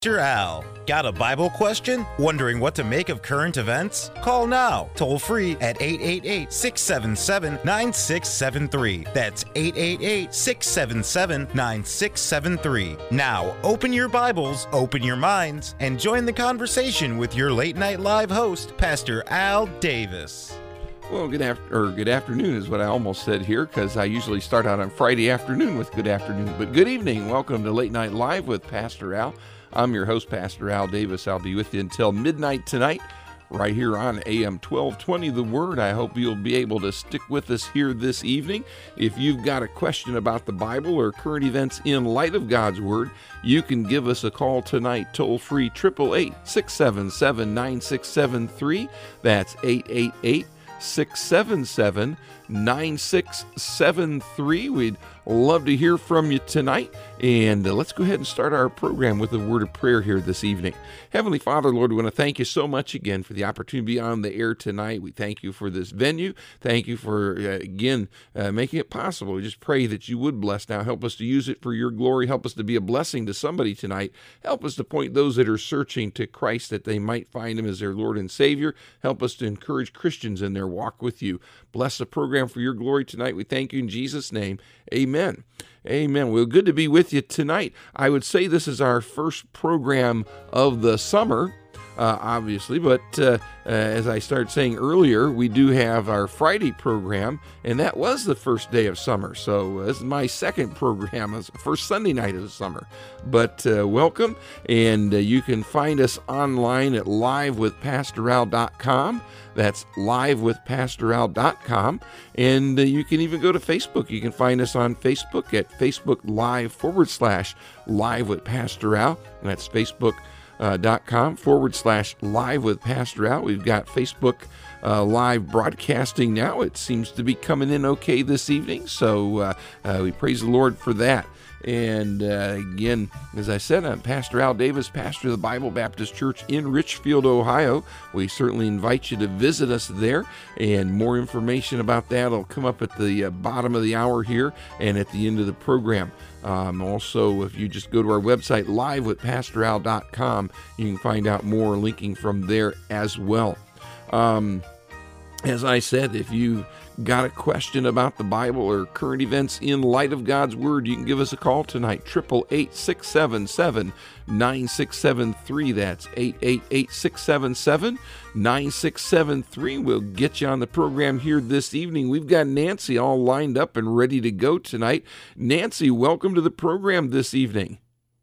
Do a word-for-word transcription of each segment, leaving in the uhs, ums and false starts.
Pastor Al. Got a Bible question? Wondering what to make of current events? Call now, toll free at eight eight eight, six seven seven, nine six seven three. That's eight eight eight, six seven seven, nine six seven three. Now, open your Bibles, open your minds, and join the conversation with your late night live host, Pastor Al Davis. Well, good after or good afternoon is what I almost said here, because I usually start out on Friday afternoon with good afternoon. But good evening. Welcome to Late Night Live with Pastor Al. I'm your host, Pastor Al Davis. I'll be with you until midnight tonight, right here on A M twelve twenty, The Word. I hope you'll be able to stick with us here this evening. If you've got a question about the Bible or current events in light of God's Word, you can give us a call tonight, toll-free, eight eight eight, six seven seven, nine six seven three. That's eight eight eight, six seven seven, nine six seven three. We'd love to hear from you tonight, and uh, let's go ahead and start our program with a word of prayer here this evening. Heavenly Father, Lord, we want to thank you so much again for the opportunity to be on the air tonight. We thank you for this venue. Thank you for, uh, again, uh, making it possible. We just pray that you would bless now. Help us to use it for your glory. Help us to be a blessing to somebody tonight. Help us to point those that are searching to Christ that they might find him as their Lord and Savior. Help us to encourage Christians in their walk with you. Bless the program for your glory tonight. We thank you in Jesus' name. Amen. Amen. Well, good to be with you tonight. I would say this is our first program of the summer, uh, obviously, but uh, uh, as I started saying earlier, we do have our Friday program, and that was the first day of summer. So uh, this is my second program, it's the first Sunday night of the summer. But uh, welcome, and uh, you can find us online at live with pastor al dot com. That's live with pastor al dot com. And uh, you can even go to Facebook. You can find us on Facebook at Facebook Live forward slash live with Pastor Al. And that's Facebook uh, dot com forward slash live with Pastor Al. We've got Facebook uh, live broadcasting now. It seems to be coming in okay this evening. So uh, uh, we praise the Lord for that. And uh, again, as I said, I'm Pastor Al Davis, pastor of the Bible Baptist Church in Richfield, Ohio. We certainly invite you to visit us there, and more information about that will come up at the uh, bottom of the hour here and at the end of the program. Um, also, if you just go to our website, live with pastor al dot com, you can find out more, linking from there as well. Um, as I said, if you got a question about the Bible or current events in light of God's Word, you can give us a call tonight, eight eight eight, six seven seven, nine six seven three. That's eight eight eight, six seven seven, nine six seven three. We'll get you on the program here this evening. We've got Nancy all lined up and ready to go tonight. Nancy, welcome to the program this evening.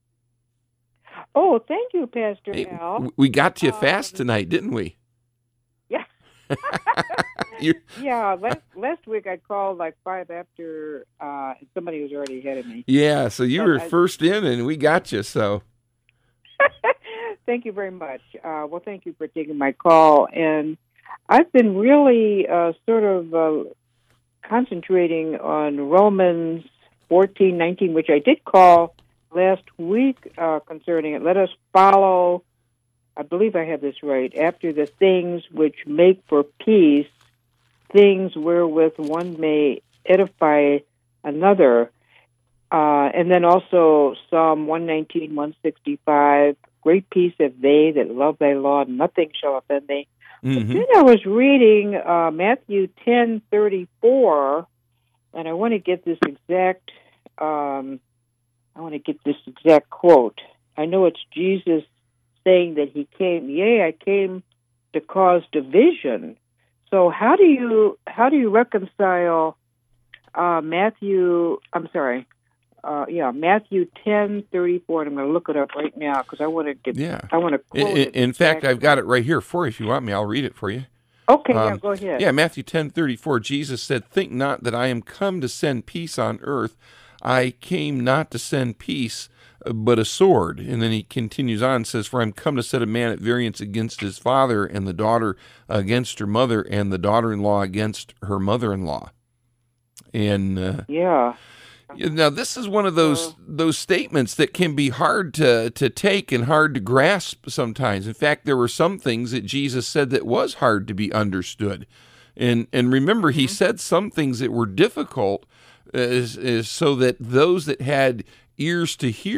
Oh, thank you, Pastor Hey, Al. we got to you Um, fast tonight, didn't we? Yeah. You're- Yeah, last, last week I called like five after uh, somebody was already ahead of me. yeah, so you But were I- first in, and we got you, so. Thank you very much. Uh, well, thank you for taking my call. And I've been really uh, sort of uh, concentrating on Romans fourteen nineteen, which I did call last week uh, concerning it. Let us follow, I believe I have this right, after the things which make for peace, things wherewith one may edify another. Uh, and then also Psalm one nineteen, one sixty-five, great peace have they that love thy law, and nothing shall offend thee. Mhm. Then I was reading uh, Matthew ten thirty-four, and I want to get this exact, um, I want to get this exact quote. I know it's Jesus saying that he came, yea, I came to cause division. So how do you how do you reconcile uh, Matthew? I'm sorry, uh, yeah, Matthew ten thirty four. And I'm going to look it up right now because I want to get. Yeah. I want to quote In, it. in fact, exactly. I've got it right here for you. If you want me, I'll read it for you. Okay, yeah, um, go ahead. Yeah, Matthew ten thirty-four, Jesus said, "Think not that I am come to send peace on earth. I came not to send peace, but a sword." And then he continues on and says, "For I am come to set a man at variance against his father, and the daughter against her mother, and the daughter-in-law against her mother-in-law." And uh, Yeah. now this is one of those those statements that can be hard to to take and hard to grasp sometimes. In fact, there were some things that Jesus said that was hard to be understood. And and remember, he said some things that were difficult, is, is so that those that had ears to hear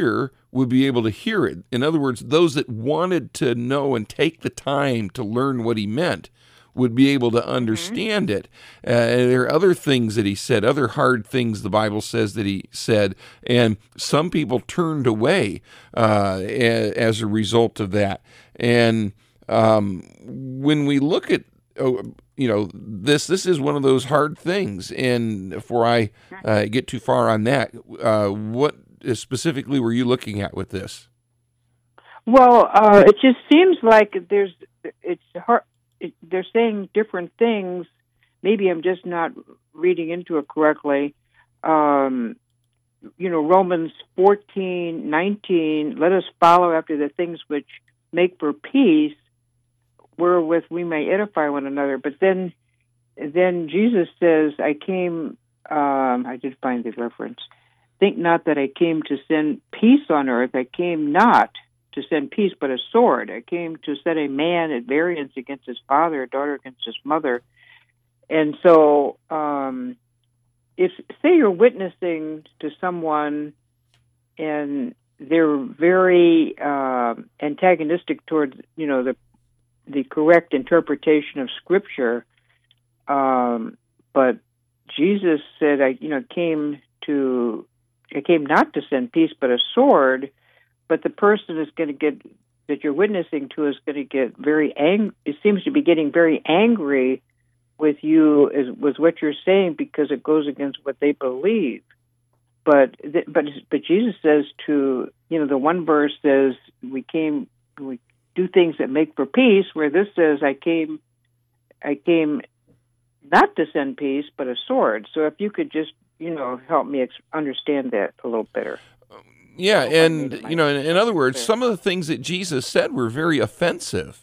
would be able to hear it. In other words, those that wanted to know and take the time to learn what he meant would be able to understand mm-hmm. it. Uh, there are other things that he said, other hard things the Bible says that he said, and some people turned away uh, a, as a result of that. And um, when we look at, oh, you know, this this is one of those hard things. And before I uh, get too far on that, uh, what specifically were you looking at with this? Well, uh, it just seems like there's it's hard. It, they're saying different things. Maybe I'm just not reading into it correctly. Um, you know, Romans fourteen nineteen. Let us follow after the things which make for peace, wherewith we may edify one another. But then, then Jesus says, "I came." Um, I did find the reference. Think not that I came to send peace on earth. I came not to send peace, but a sword. I came to set a man at variance against his father, a daughter against his mother. And so, um, if say you're witnessing to someone and they're very uh, antagonistic towards, you know, the the correct interpretation of Scripture, um, but Jesus said, "I, you know, came to, I came not to send peace, but a sword." But the person is going to get that you're witnessing to is going to get very angry. It seems to be getting very angry with you, is with what you're saying, because it goes against what they believe. But th- but but Jesus says to, you know, the one verse says we came we do things that make for peace, where this says I came I came not to send peace but a sword. So if you could just, you know, help me ex- understand that a little better. Yeah, and, you know, in, in other words, some of the things that Jesus said were very offensive.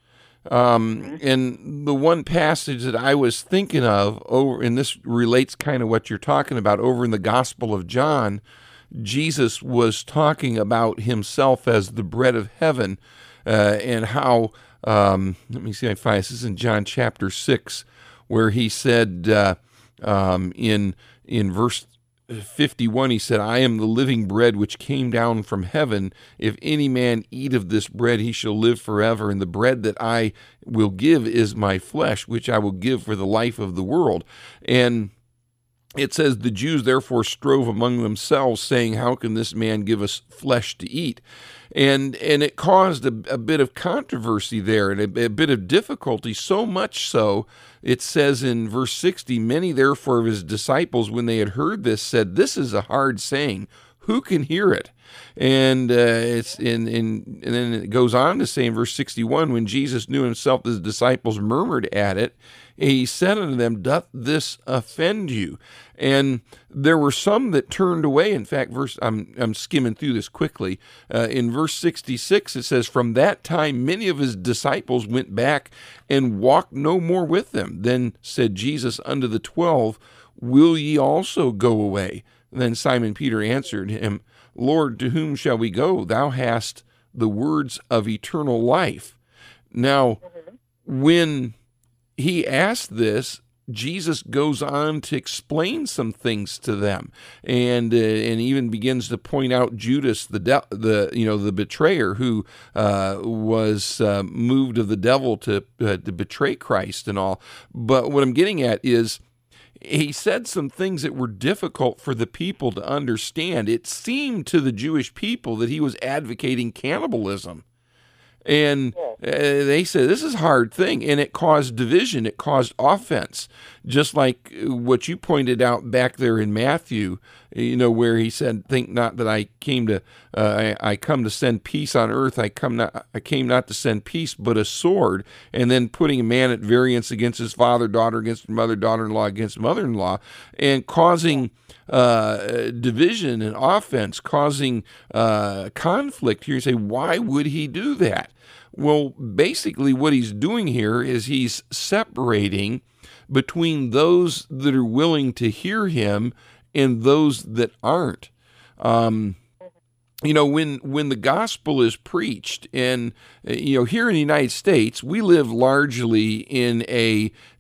Um, mm-hmm. And the one passage that I was thinking of, over, and this relates kind of what you're talking about, over in the Gospel of John, Jesus was talking about himself as the bread of heaven, uh, and how, um, let me see if I find this, this is in John chapter six, where he said uh, um, in in verse fifty-one, he said, I am the living bread which came down from heaven. If any man eat of this bread, he shall live forever. And the bread that I will give is my flesh, which I will give for the life of the world. And it says, the Jews therefore strove among themselves, saying, how can this man give us flesh to eat? And and it caused a, a bit of controversy there and a, a bit of difficulty, so much so, it says in verse sixty, many therefore of his disciples, when they had heard this, said, this is a hard saying. Who can hear it? And uh, it's in, in and then it goes on to say in verse sixty-one, when Jesus knew himself that his disciples murmured at it, he said unto them, doth this offend you? And there were some that turned away. In fact, verse I'm I'm skimming through this quickly. Uh, in verse sixty-six, it says, from that time many of his disciples went back and walked no more with them. Then said Jesus unto the twelve, will ye also go away? Then Simon Peter answered him, Lord, to whom shall we go? Thou hast the words of eternal life. Now, when he asked this, Jesus goes on to explain some things to them, and uh, and even begins to point out Judas, the de- the you know the betrayer, who uh, was uh, moved of the devil to uh, to betray Christ and all. But what I'm getting at is, he said some things that were difficult for the people to understand. It seemed to the Jewish people that he was advocating cannibalism. And uh, they said, this is a hard thing. And it caused division. It caused offense. Just like what you pointed out back there in Matthew, you know, where he said, think not that I came to, uh, I, I come to send peace on earth. I come not, I came not to send peace, but a sword. And then putting a man at variance against his father, daughter against mother, daughter-in-law against mother-in-law, and causing uh, division and offense, causing uh, conflict. Here you say, why would he do that? Well, basically what he's doing here is he's separating between those that are willing to hear him and those that aren't. Um, you know, when when the gospel is preached, and, you know, here in the United States, we live largely in a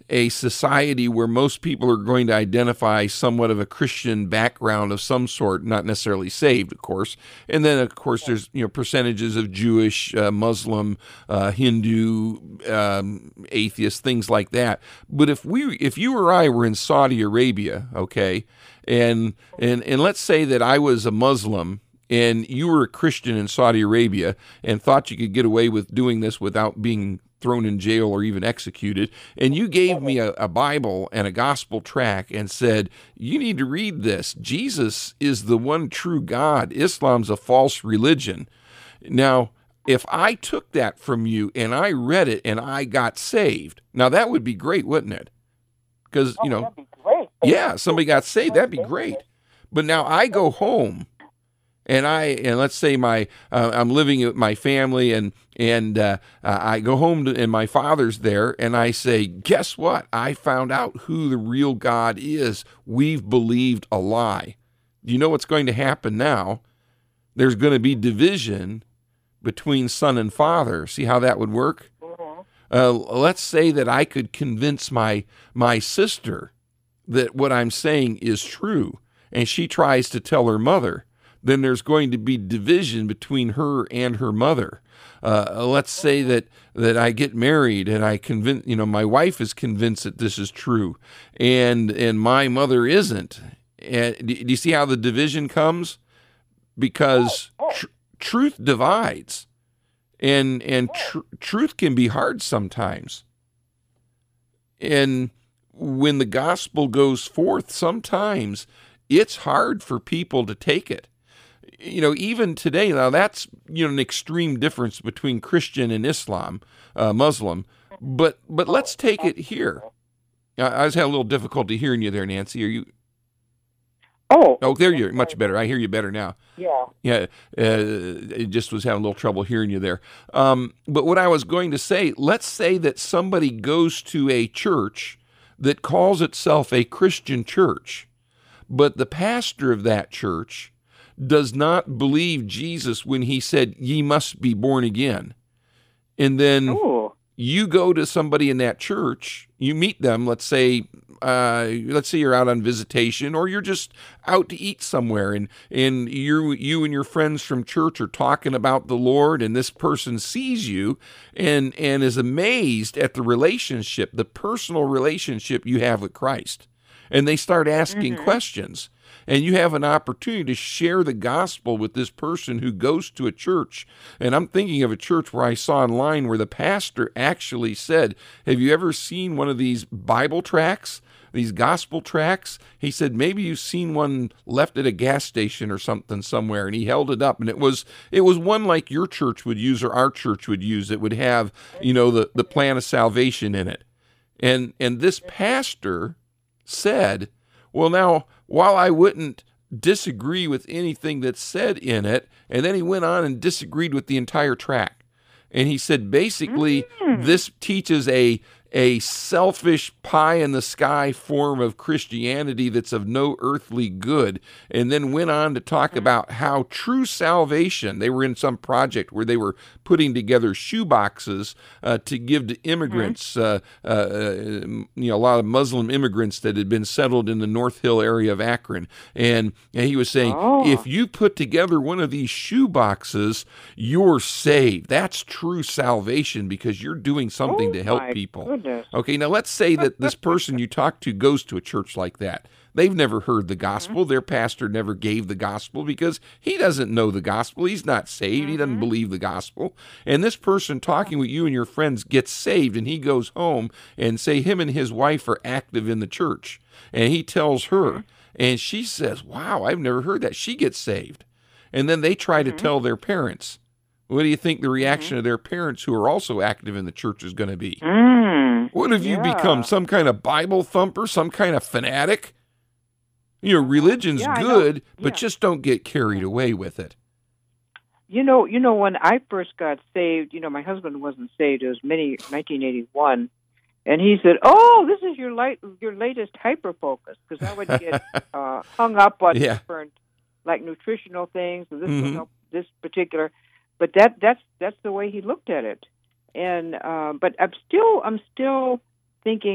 a society where most people are going to identify somewhat of a Christian background of some sort, not necessarily saved, of course. And then, of course, there's you know percentages of Jewish, uh, Muslim, uh, Hindu, um, atheists, things like that. But if we, if you or I were in Saudi Arabia, okay, and and and let's say that I was a Muslim and you were a Christian in Saudi Arabia and thought you could get away with doing this without being thrown in jail or even executed, and you gave me a, a Bible and a gospel tract and said, you need to read this. Jesus is the one true God. Islam's a false religion. Now, if I took that from you and I read it and I got saved, now that would be great, wouldn't it? Because, you know, that'd be great. yeah, somebody got saved. That'd be great. But now I go home and I, and let's say my, uh, I'm living with my family and, and uh, I go home to, and my father's there and I say, guess what? I found out who the real God is. We've believed a lie. You know what's going to happen now? There's going to be division between son and father. See how that would work? Mm-hmm. Uh, let's say that I could convince my, my sister that what I'm saying is true and she tries to tell her mother. Then there's going to be division between her and her mother. Uh, let's say that, that I get married and I convince, you know, my wife is convinced that this is true and, and my mother isn't. And do you see how the division comes? Because tr- truth divides and, and tr- truth can be hard sometimes. And when the gospel goes forth, sometimes it's hard for people to take it. You know, even today, now that's, you know, an extreme difference between Christian and Islam, uh, Muslim, but but let's take it here. I, I was having a little difficulty hearing you there, Nancy. Are you? Oh. Oh, there you're much better. I hear you better now. Yeah. Yeah, uh, it just was having a little trouble hearing you there. Um, but what I was going to say, let's say that somebody goes to a church that calls itself a Christian church, but the pastor of that church does not believe Jesus when he said, ye must be born again. And then Ooh. You go to somebody in that church, you meet them, let's say, uh, let's say you're out on visitation or you're just out to eat somewhere and, and you you and your friends from church are talking about the Lord and this person sees you and, and is amazed at the relationship, the personal relationship you have with Christ. And they start asking mm-hmm. questions. And you have an opportunity to share the gospel with this person who goes to a church. And I'm thinking of a church where I saw online where the pastor actually said, have you ever seen one of these Bible tracts, these gospel tracts? He said, maybe you've seen one left at a gas station or something somewhere. And he held it up. And it was it was one like your church would use or our church would use. It would have, you know, the, the plan of salvation in it. And And this pastor said, well, now, while I wouldn't disagree with anything that's said in it, and then he went on and disagreed with the entire tract. And he said, basically, mm. this teaches a a selfish pie-in-the-sky form of Christianity that's of no earthly good, and then went on to talk about how true salvation, they were in some project where they were putting together shoe boxes uh, to give to immigrants, uh, uh, you know, a lot of Muslim immigrants that had been settled in the North Hill area of Akron. And, and he was saying, oh. if you put together one of these shoe boxes, you're saved. That's true salvation because you're doing something oh, to help people. Goodness. Okay, now let's say that this person you talk to goes to a church like that. They've never heard the gospel. Mm-hmm. Their pastor never gave the gospel because he doesn't know the gospel. He's not saved. Mm-hmm. He doesn't believe the gospel. And this person talking with you and your friends gets saved, and he goes home and say him and his wife are active in the church. And he tells her, mm-hmm. and she says, wow, I've never heard that. She gets saved. And then they try mm-hmm. to tell their parents. What do you think the reaction mm-hmm. of their parents who are also active in the church is going to be? Mm, what have yeah. you become, some kind of Bible thumper, some kind of fanatic? You know, religion's yeah, good, yeah. but just don't get carried away with it. You know, you know, when I first got saved, you know, my husband wasn't saved. It was many, nineteen eighty-one. And he said, oh, this is your light, your latest hyper-focus, because I would get uh, hung up on yeah. different, like, nutritional things, and this mm-hmm. will help this particular. But that that's that's the way he looked at it, and uh, but I'm still I'm still thinking,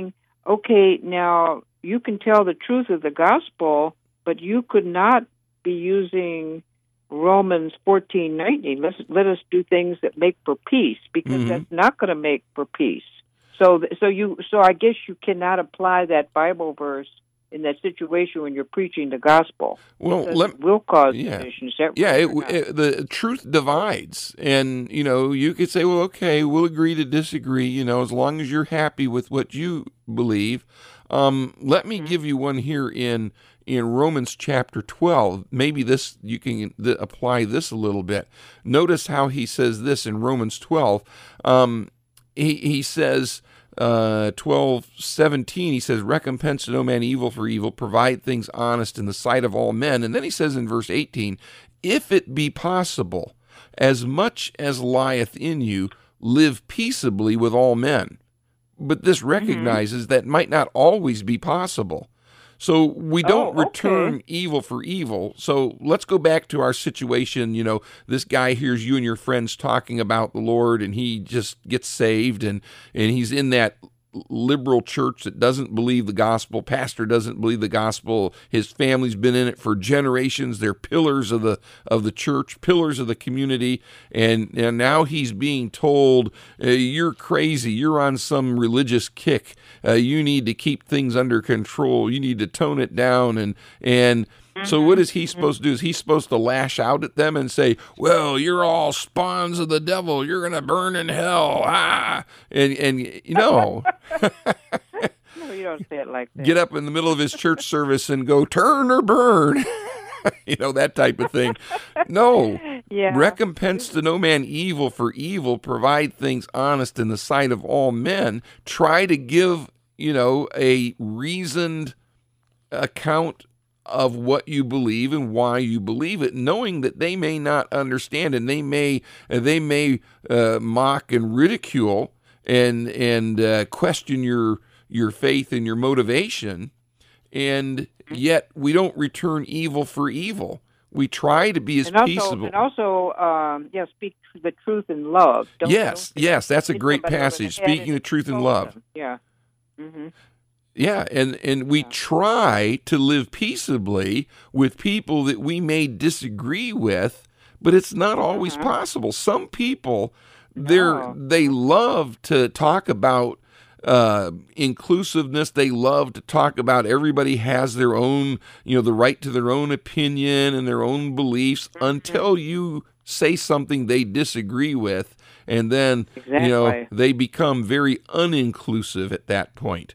okay, now you can tell the truth of the gospel, but you could not be using Romans fourteen nineteen. Let's let us do things that make for peace, because Mhm. that's not going to make for peace. So, th- so you, so I guess you cannot apply that Bible verse in that situation when you're preaching the gospel. Well, because let- it will cause yeah. division. Is that Yeah, right it, or not? it, the truth divides, and you know you could say, well, okay, we'll agree to disagree. You know, as long as you're happy with what you believe. Um, let me Mhm. give you one here in in Romans chapter twelve. Maybe this you can th- apply this a little bit. Notice how he says this in Romans twelve. Um, he he says. Uh, twelve seventeen, he says, recompense to no man evil for evil, provide things honest in the sight of all men. And then he says in verse eighteen, if it be possible, as much as lieth in you, live peaceably with all men. But this recognizes that might not always be possible. So we don't Oh, okay. return evil for evil. So let's go back to our situation. You know, this guy hears you and your friends talking about the Lord, and he just gets saved, and, and he's in that liberal church that doesn't believe the gospel. Pastor doesn't believe the gospel. His family's been in it for generations. They're pillars of the of the church, pillars of the community, and, and now he's being told, uh, you're crazy. You're on some religious kick. Uh, you need to keep things under control. You need to tone it down. And and so what is he supposed to do? Is he supposed to lash out at them and say, well, you're all spawns of the devil. You're going to burn in hell. Ah! And, and you know, No, you don't say it like that. get up in the middle of his church service and go, turn or burn. You know, that type of thing. No. Yeah. Recompense to no man evil for evil, provide things honest in the sight of all men. Try to give, you know, a reasoned account of what you believe and why you believe it, knowing that they may not understand, and they may they may uh, mock and ridicule and and uh, question your your faith and your motivation, and yet we don't return evil for evil. We try to be as and also, peaceable. And also, um, yeah, speak the truth in love. Don't, yes, don't yes, that's a hit great somebody over the passage. head Speaking and the truth in scold love. them. Yeah. Mm-hmm. Yeah, and, and we try to live peaceably with people that we may disagree with, but it's not always Uh-huh. possible. Some people, they're No. they love to talk about uh, inclusiveness. They love to talk about everybody has their own, you know, the right to their own opinion and their own beliefs until you say something they disagree with, and then, you know, Exactly. they become very uninclusive at that point.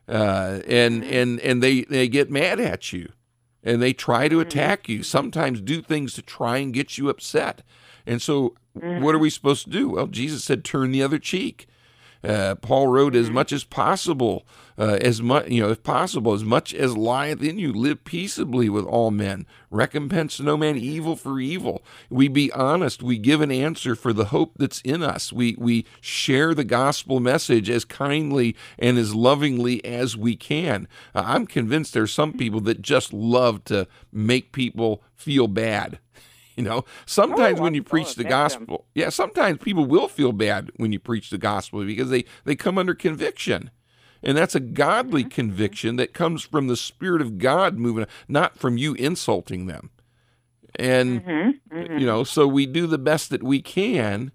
Uh, and, and, and they, they get mad at you, and they try to attack you, sometimes do things to try and get you upset. And so what are we supposed to do? Well, Jesus said, turn the other cheek. Uh, Paul wrote, as much as possible, uh, as much, you know, if possible, as much as lieth in you, live peaceably with all men. Recompense no man evil for evil. We be honest. We give an answer for the hope that's in us. We we share the gospel message as kindly and as lovingly as we can. Uh, I'm convinced there's some people that just love to make people feel bad. You know, sometimes Oh, when you I'm preach so the offended. gospel, yeah, sometimes people will feel bad when you preach the gospel because they, they come under conviction. And that's a godly Mm-hmm. conviction that comes from the Spirit of God moving, not from you insulting them. And, Mm-hmm. Mm-hmm. you know, so we do the best that we can,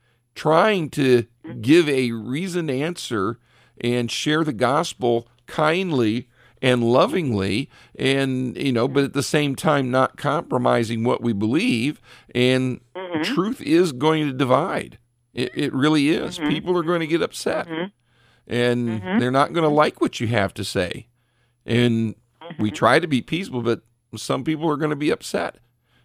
trying to give a reasoned answer and share the gospel kindly and lovingly, and, you know, but at the same time not compromising what we believe. And Mm-hmm. truth is going to divide. It, it really is. Mhm. People are going to get upset, Mhm. and Mhm. they're not going to like what you have to say. And we try to be peaceful, but some people are going to be upset,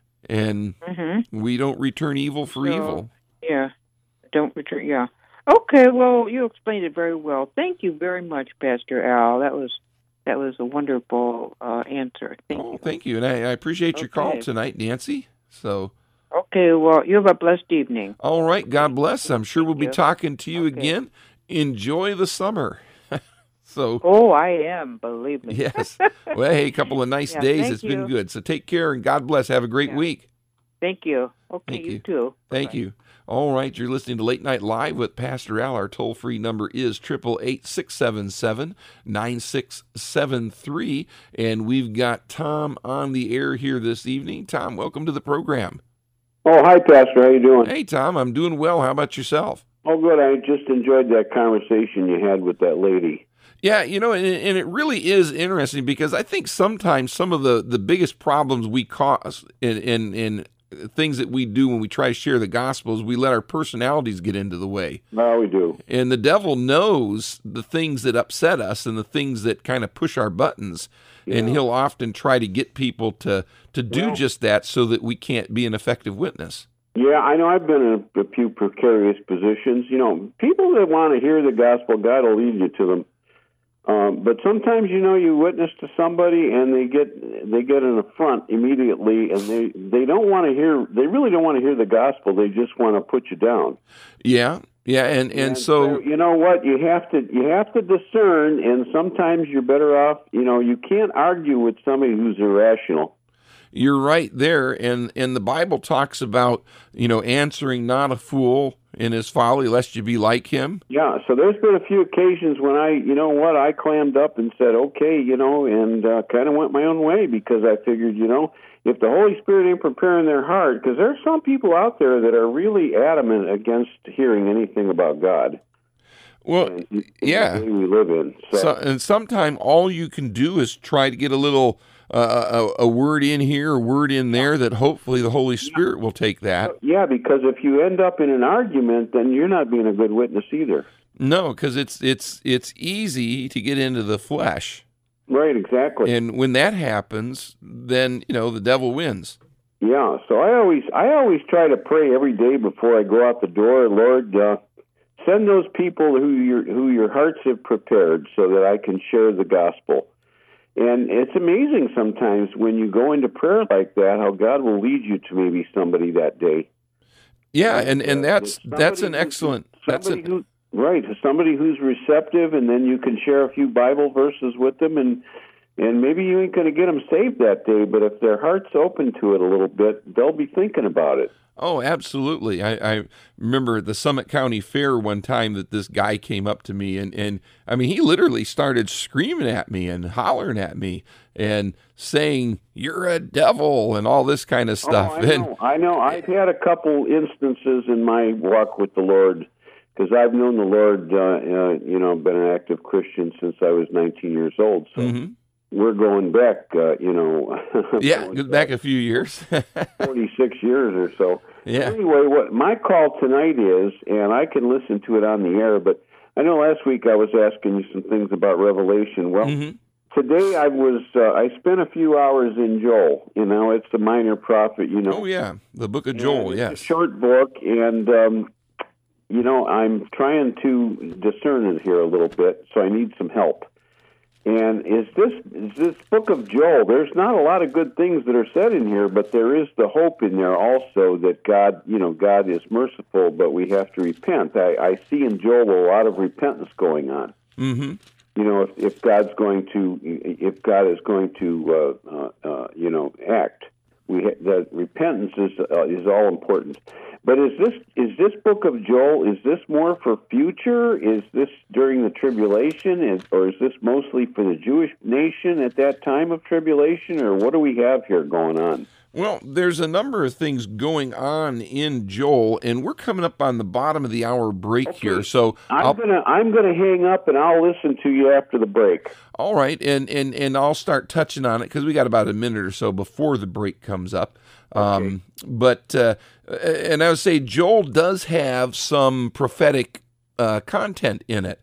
and Mm-hmm. we don't return evil for So- evil. Yeah. Don't return. Yeah. Okay. Well, you explained it very well. Thank you very much, Pastor Al. That was that was a wonderful uh, answer. Thank Oh, you. thank you. And I, I appreciate your call Okay. tonight, Nancy. So, Okay. Well, you have a blessed evening. all right. God bless. I'm sure we'll be you. talking to you Okay. again. Enjoy the summer. So, Oh, I am. Believe me. yes. Well, hey, a couple of nice Yeah, days. thank It's been you. good. So take care and God bless. Have a great Yeah. week. Thank you. Okay. Thank you, you. too. Thank Bye. you. All right, you're listening to Late Night Live with Pastor Al. Our toll-free number is eight eight eight, six seven seven, nine six seven three, and we've got Tom on the air here this evening. Tom, welcome to the program. Oh, hi, Pastor. How you doing? Hey, Tom, I'm doing well. How about yourself? Oh, good. I just enjoyed that conversation you had with that lady. Yeah, you know, and, and it really is interesting because I think sometimes some of the, the biggest problems we cause in, in, in things that we do when we try to share the gospel is we let our personalities get into the way. No, we do. And the devil knows the things that upset us and the things that kind of push our buttons, yeah. and he'll often try to get people to, to do well, just that so that we can't be an effective witness. Yeah, I know. I've been in a, a few precarious positions. You know, people that want to hear the gospel, God will lead you to them. Um, but sometimes, you know, you witness to somebody and they get they get an affront immediately, and they, they don't want to hear. They really don't want to hear the gospel. They just want to put you down. Yeah, yeah, and, and, and so, so you know what, you have to you have to discern, and sometimes you're better off. You know, you can't argue with somebody who's irrational. You're right there, and and the Bible talks about, you know, answering not a fool in his folly, lest you be like him. Yeah, so there's been a few occasions when I, you know what, I clammed up and said, okay, you know, and uh, kind of went my own way because I figured, you know, if the Holy Spirit ain't preparing their heart, because there's some people out there that are really adamant against hearing anything about God. Well, and, yeah. The way we live in. So. So, and sometimes all you can do is try to get a little uh, a, a word in here, a word in there that hopefully the Holy Spirit will take that. Yeah, because if you end up in an argument, then you're not being a good witness either. No, because it's it's it's easy to get into the flesh. Right, exactly. And when that happens, then, you know, the devil wins. Yeah, so I always I always try to pray every day before I go out the door, Lord, uh, send those people who your who your hearts have prepared so that I can share the gospel. And it's amazing sometimes when you go into prayer like that, how God will lead you to maybe somebody that day. Yeah, and, and that's uh, that's an excellent that's an, who, right, somebody who's receptive, and then you can share a few Bible verses with them, and and maybe you ain't going to get them saved that day, but if their heart's open to it a little bit, they'll be thinking about it. Oh, absolutely. I, I remember at the Summit County Fair one time that this guy came up to me, and, and I mean, he literally started screaming at me and hollering at me and saying, "You're a devil," and all this kind of stuff. Oh, I know. And, I know. I've had a couple instances in my walk with the Lord, because I've known the Lord, uh, uh, you know, been an active Christian since I was nineteen years old. So. Mm-hmm. We're going back, uh, you know. Yeah, back a few years. forty-six years or so. Yeah. Anyway, what my call tonight is, and I can listen to it on the air, but I know last week I was asking you some things about Revelation. Well, mm-hmm. today I was, uh, I spent a few hours in Joel. You know, it's the minor prophet, you know. Oh, yeah, the book of Joel, and yes. It's a short book, and, um, you know, I'm trying to discern it here a little bit, so I need some help. And is this is this book of Joel, there's not a lot of good things that are said in here, but there is the hope in there also that God, you know, God is merciful, but we have to repent. I, I see in Joel a lot of repentance going on. Mm-hmm. You know, if, if God's going to, if God is going to, uh, uh, uh, you know, act, we ha- that repentance is uh, is all important. But is this is this book of Joel, is this more for future? Is this during the tribulation? Is, or is this mostly for the Jewish nation at that time of tribulation? Or what do we have here going on? Well, there's a number of things going on in Joel, and we're coming up on the bottom of the hour break okay. here. So I'm I'll, gonna I'm gonna hang up, and I'll listen to you after the break. All right, and and, and I'll start touching on it because we got about a minute or so before the break comes up. Okay. Um, but uh, and I would say Joel does have some prophetic uh, content in it,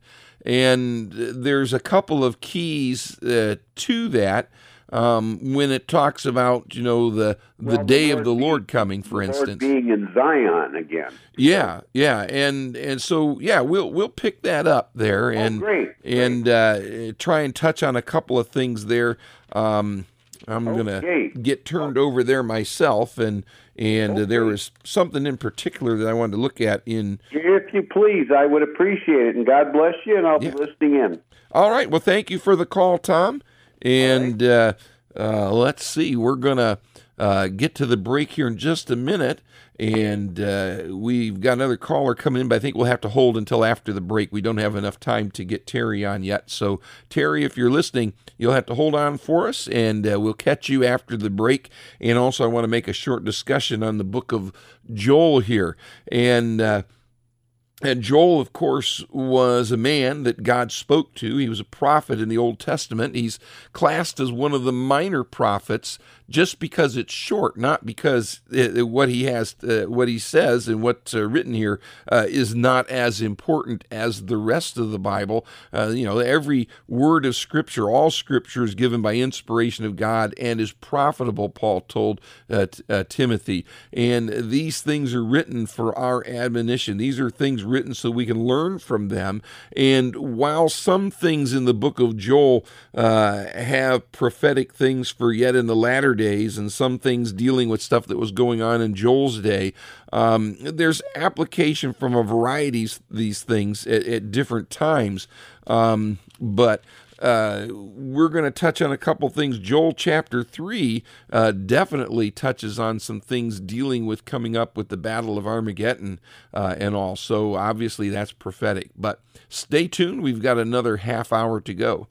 and there's a couple of keys uh, to that. Um, when it talks about, you know, the the well, day the of the being, Lord coming, for the instance, Lord being in Zion again. Yeah, yeah, and and so yeah, we'll we'll pick that up there and oh, great. and great. Uh, try and touch on a couple of things there. Um, I'm okay. gonna get turned over there myself, and and okay. uh, there was something in particular that I wanted to look at in. If you please, I would appreciate it, and God bless you, and I'll yeah. be listening in. All right. Well, thank you for the call, Tom. And uh, uh, let's see, we're going to uh, get to the break here in just a minute. And uh, we've got another caller coming in, but I think we'll have to hold until after the break. We don't have enough time to get Terry on yet. So, Terry, if you're listening, you'll have to hold on for us, and uh, we'll catch you after the break. And also, I want to make a short discussion on the book of Joel here. And uh, And Joel, of course, was a man that God spoke to. He was a prophet in the Old Testament. He's classed as one of the minor prophets just because it's short, not because it, what he has, uh, what he says and what's uh, written here uh, is not as important as the rest of the Bible. Uh, you know, every word of Scripture, all Scripture is given by inspiration of God and is profitable, Paul told uh, t- uh, Timothy. And these things are written for our admonition. These are things written so we can learn from them. And while some things in the book of Joel uh, have prophetic things for yet in the latter days, and some things dealing with stuff that was going on in Joel's day, um, there's application from a variety of these things at, at different times. Um, but Uh, we're going to touch on a couple things. Joel chapter three uh, definitely touches on some things dealing with coming up with the Battle of Armageddon uh, and all. So obviously that's prophetic. But stay tuned. We've got another half hour to go.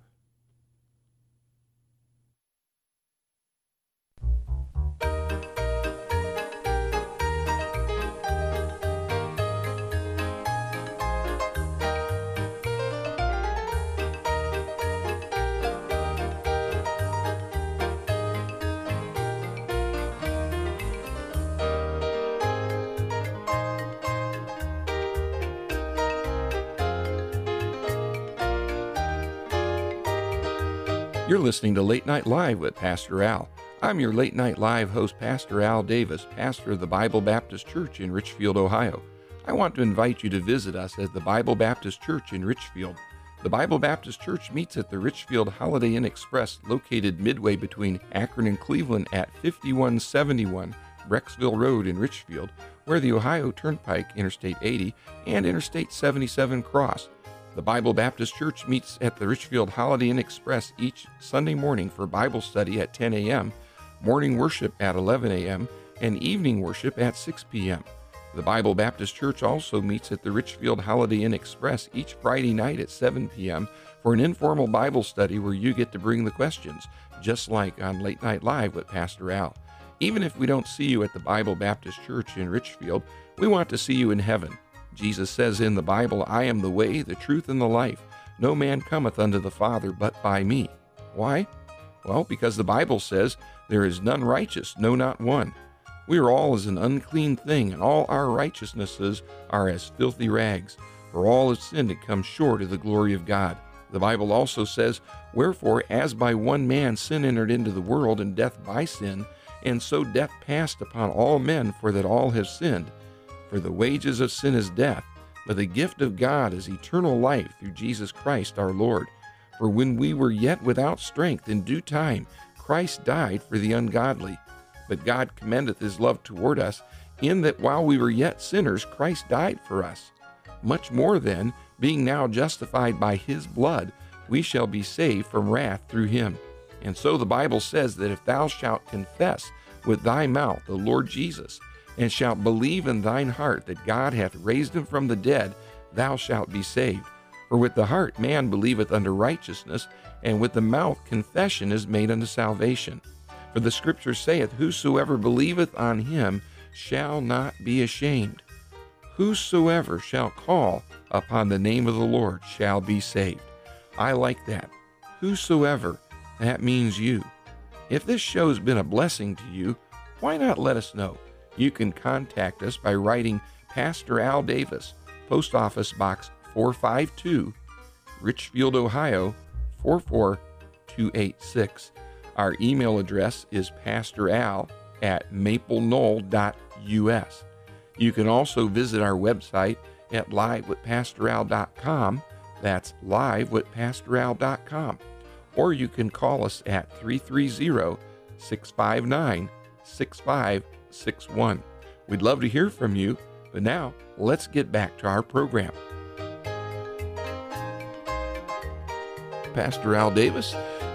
You're listening to Late Night Live with Pastor Al. I'm your Late Night Live host, Pastor Al Davis, pastor of the Bible Baptist Church in Richfield, Ohio. I want to invite you to visit us at the Bible Baptist Church in Richfield. The Bible Baptist Church meets at the Richfield Holiday Inn Express, located midway between Akron and Cleveland at fifty-one seventy-one Brecksville Road in Richfield, where the Ohio Turnpike, Interstate eighty, and Interstate seventy-seven cross. The Bible Baptist Church meets at the Richfield Holiday Inn Express each Sunday morning for Bible study at ten a.m., morning worship at eleven a.m., and evening worship at six p.m. The Bible Baptist Church also meets at the Richfield Holiday Inn Express each Friday night at seven p.m. for an informal Bible study where you get to bring the questions, just like on Late Night Live with Pastor Al. Even if we don't see you at the Bible Baptist Church in Richfield, we want to see you in heaven. Jesus says in the Bible, "I am the way, the truth, and the life. No man cometh unto the Father but by me." Why? Well, because the Bible says, "There is none righteous, no, not one." We are all as an unclean thing, and all our righteousnesses are as filthy rags. For all have sinned and come short of the glory of God. The Bible also says, "Wherefore, as by one man sin entered into the world, and death by sin, and so death passed upon all men, for that all have sinned. For the wages of sin is death, but the gift of God is eternal life through Jesus Christ our Lord. For when we were yet without strength, in due time Christ died for the ungodly. But God commendeth his love toward us, in that while we were yet sinners, Christ died for us. Much more then, being now justified by his blood, we shall be saved from wrath through him. And so the Bible says that if thou shalt confess with thy mouth the Lord Jesus, and shalt believe in thine heart that God hath raised him from the dead, thou shalt be saved. For with the heart man believeth unto righteousness, and with the mouth confession is made unto salvation. For the Scripture saith, Whosoever believeth on him shall not be ashamed. Whosoever shall call upon the name of the Lord shall be saved. I like that. Whosoever, that means you. If this show's been a blessing to you, why not let us know? You can contact us by writing Pastor Al Davis, Post Office Box four five two, Richfield, Ohio four four two eight six. Our email address is pastoral at mapleknoll dot u s. You can also visit our website at live with pastor al dot com. That's live with pastor al dot com. Or you can call us at three three zero, six five nine, six five six one. We'd love to hear from you, but now let's get back to our program. Pastor Al Davis,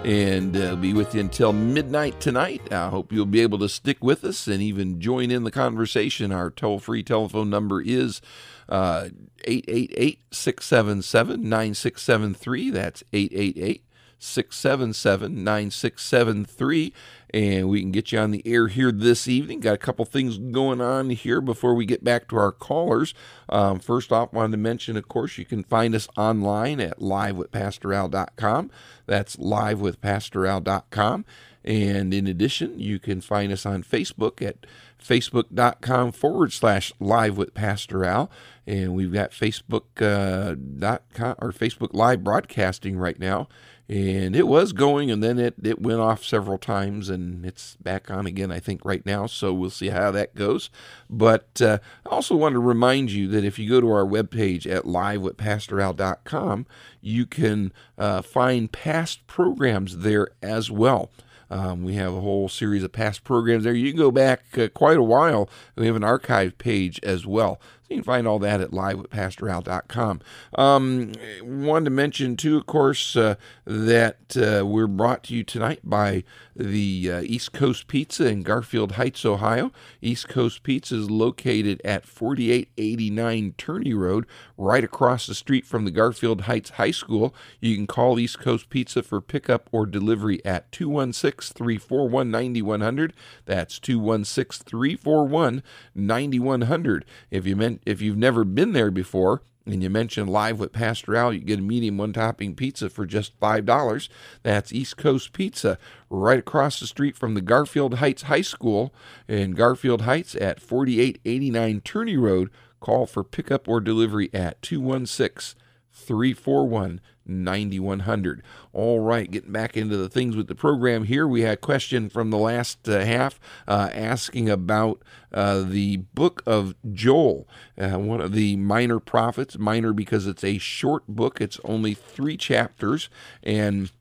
and uh, be with you until midnight tonight. I hope you'll be able to stick with us and even join in the conversation. Our toll-free telephone number is uh, eight eight eight, six seven seven, nine six seven three. That's eight eight eight, six seven seven, nine six seven three. And we can get you on the air here this evening. Got a couple things going on here before we get back to our callers. Um, first off, wanted to mention, of course, you can find us online at live with pastor al dot com. That's live with pastor al dot com. And in addition, you can find us on Facebook at facebook.com forward slash live with Pastor Al. And we've got Facebook uh, dot com or Facebook Live broadcasting right now. And it was going, and then it, it went off several times, and it's back on again, I think, right now. So we'll see how that goes. But uh, I also want to remind you that if you go to our webpage at live with pastor al dot com, you can uh, find past programs there as well. Um, we have a whole series of past programs there. You can go back uh, quite a while. We have an archive page as well. So you can find all that at live with pastor al dot com. Um, wanted to mention, too, of course, uh, that uh, we're brought to you tonight by the uh, East Coast Pizza in Garfield Heights, Ohio. East Coast Pizza is located at forty-eight eighty-nine Turney Road, right across the street from the Garfield Heights High School. You can call East Coast Pizza for pickup or delivery at two one six, three four one, nine one zero zero. That's two one six, three four one, nine one zero zero. If you meant if you've never been there before, and you mention Live with Pastor Al, you get a medium one-topping pizza for just five dollars. That's East Coast Pizza, right across the street from the Garfield Heights High School in Garfield Heights at forty-eight eighty-nine Turney Road. Call for pickup or delivery at two one six, three four one, nine one zero zero. All right, getting back into the things with the program here. We had a question from the last uh, half uh, asking about uh, the book of Joel, uh, one of the minor prophets. Minor because it's a short book. It's only three chapters, and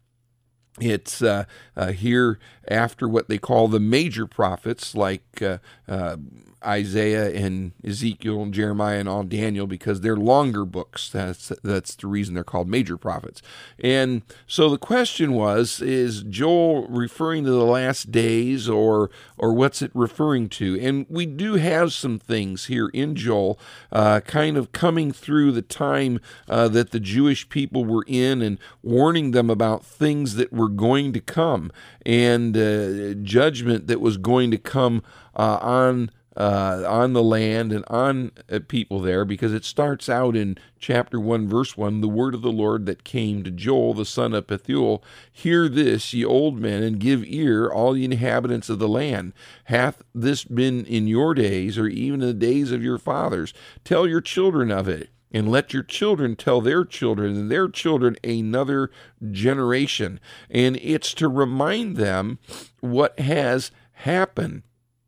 it's uh, uh, here after what they call the major prophets, like uh, uh, Isaiah and Ezekiel and Jeremiah and all Daniel, because they're longer books. That's that's the reason they're called major prophets. And so the question was, is Joel referring to the last days, or or what's it referring to? And we do have some things here in Joel uh, kind of coming through the time uh, that the Jewish people were in, and warning them about things that were going to come, and uh, judgment that was going to come uh, on Uh, on the land and on uh, people there, because it starts out in chapter one, verse one, the word of the Lord that came to Joel, the son of Pethuel. Hear this, ye old men, and give ear, all ye inhabitants of the land. Hath this been in your days, or even in the days of your fathers? Tell your children of it, and let your children tell their children, and their children another generation. And it's to remind them what has happened,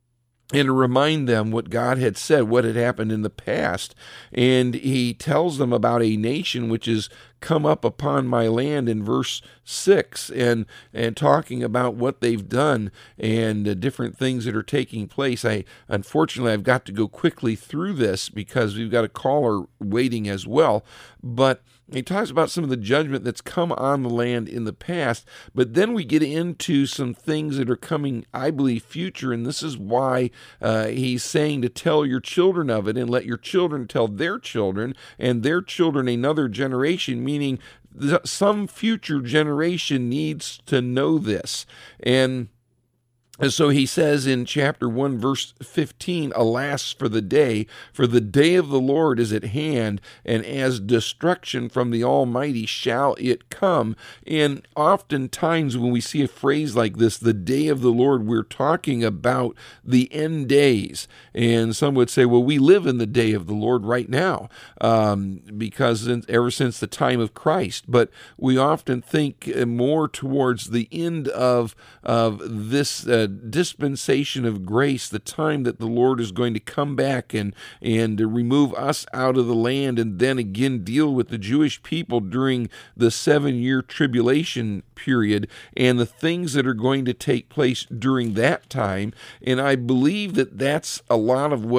and to remind them what God had said, what had happened in the past. And he tells them about a nation which has come up upon my land in verse six, and and talking about what they've done and uh, different things that are taking place. I unfortunately I've got to go quickly through this because we've got a caller waiting as well. But he talks about some of the judgment that's come on the land in the past, but then we get into some things that are coming, I believe, future, and this is why uh, he's saying to tell your children of it, and let your children tell their children, and their children another generation, meaning th- some future generation needs to know this. And And so he says in chapter one, verse fifteen, alas for the day, for the day of the Lord is at hand, and as destruction from the Almighty shall it come. And oftentimes when we see a phrase like this, the day of the Lord, we're talking about the end days. And some would say, well, we live in the day of the Lord right now, um, because ever since the time of Christ. But we often think more towards the end of, of this uh, dispensation of grace, the time that the Lord is going to come back and and remove us out of the land, and then again deal with the Jewish people during the seven-year tribulation period, and the things that are going to take place during that time. And I believe that that's a lot of what